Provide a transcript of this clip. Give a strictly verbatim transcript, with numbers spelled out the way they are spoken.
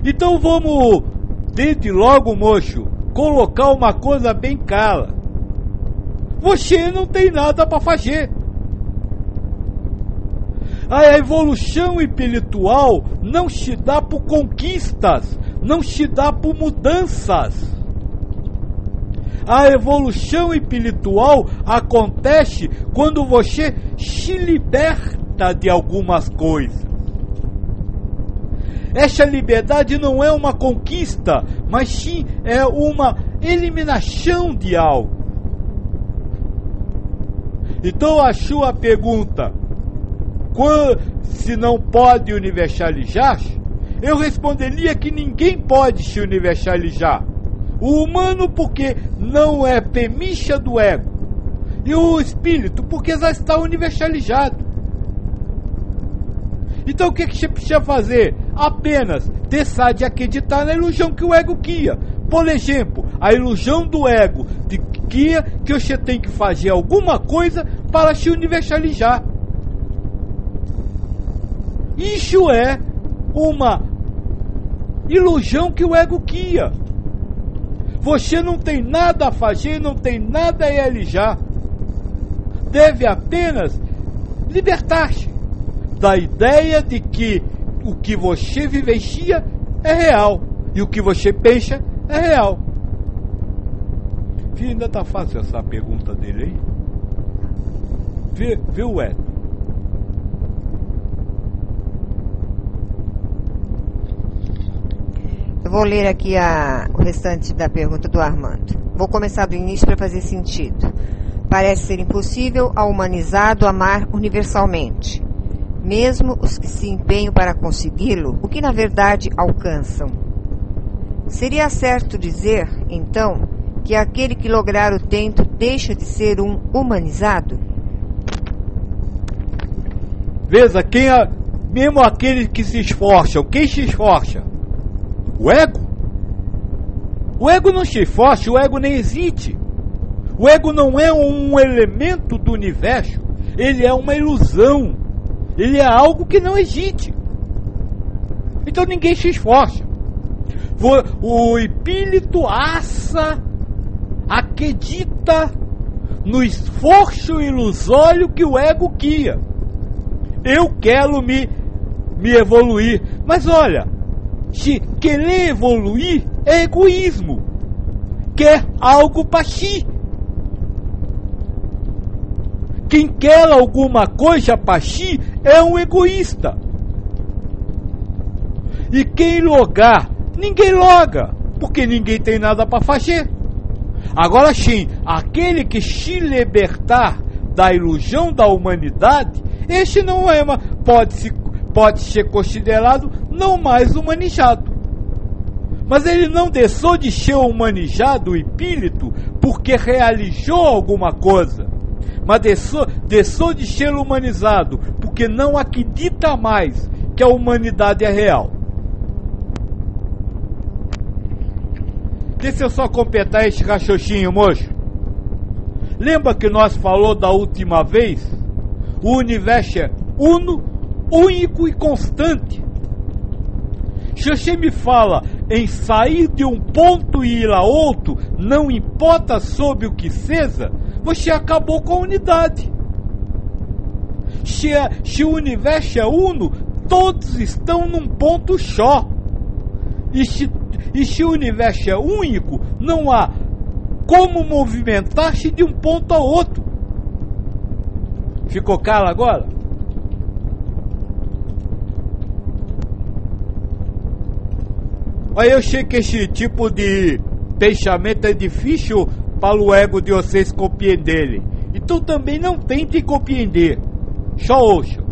Então vamos, desde logo, moço, colocar uma coisa bem clara. Você não tem nada para fazer. A evolução espiritual não se dá por conquistas, não se dá por mudanças. A evolução espiritual acontece quando você se liberta de algumas coisas. Essa liberdade não é uma conquista, mas sim é uma eliminação de algo. Então a sua pergunta, se não pode universalizar, eu responderia que ninguém pode se universalizar. O humano porque não é premissa do ego, e o espírito porque já está universalizado. Então o que, que você precisa fazer? Apenas deixar de acreditar na ilusão que o ego cria. Por exemplo, a ilusão do ego de cria que você tem que fazer alguma coisa para se universalizar. Isso é uma ilusão que o ego cria. Você não tem nada a fazer, não tem nada a realizar. Deve apenas libertar-se da ideia de que o que você vivencia é real e o que você pensa é real. Filho, ainda tá fácil essa pergunta dele aí? Vê, vê o Ed. Eu vou ler aqui a, o restante da pergunta do Armando. Vou começar do início para fazer sentido. Parece ser impossível ao humanizado amar universalmente, mesmo os que se empenham para consegui-lo, o que na verdade alcançam. Seria certo dizer, então, que aquele que lograr o tento deixa de ser um humanizado? Veja, quem é, mesmo aqueles que se esforçam, quem se esforça? O ego? O ego não se esforça, o ego nem existe. O ego não é um elemento do universo, ele é uma ilusão. Ele é algo que não existe. Então ninguém se esforça. O espírito assa, acredita no esforço ilusório que o ego cria. Eu quero me, me evoluir. Mas olha, se querer evoluir é egoísmo. Quer algo para si. Quem quer alguma coisa para si é um egoísta. E quem logar, ninguém loga, porque ninguém tem nada para fazer. Agora sim, aquele que se libertar da ilusão da humanidade, esse não é uma, pode, se, pode ser considerado não mais humanizado. Mas ele não deixou de ser humanizado, o espírito, porque realizou alguma coisa. Mas deixou, deixou de ser humanizado porque não acredita mais que a humanidade é real. Deixa eu só completar esse raciocínio, moço. Lembra que nós falou da última vez? O universo é uno, único e constante. Se você me fala em sair de um ponto e ir a outro, não importa sobre o que seja, você acabou com a unidade. Se, é, se o universo é uno, todos estão num ponto só. E se, e se o universo é único, não há como movimentar-se de um ponto a outro. Ficou claro agora? Olha, eu sei que esse tipo de pensamento é difícil para o ego de vocês compreenderem. Então também não tentem compreender. Só ouçam.